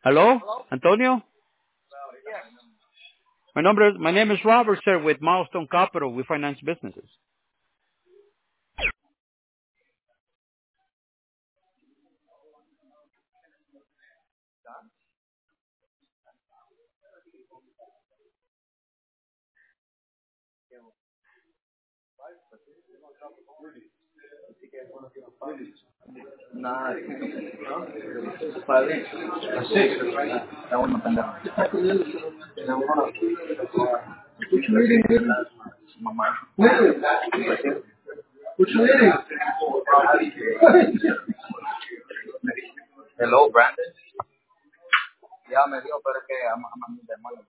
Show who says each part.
Speaker 1: Hello, Antonio. My name is Robert, sir, with Milestone Capital. We finance businesses.
Speaker 2: Nada, padre. Sí, está bueno, pendejo. Mamá. Hello, Brandon. Ya me dio, pero es que I'm the money.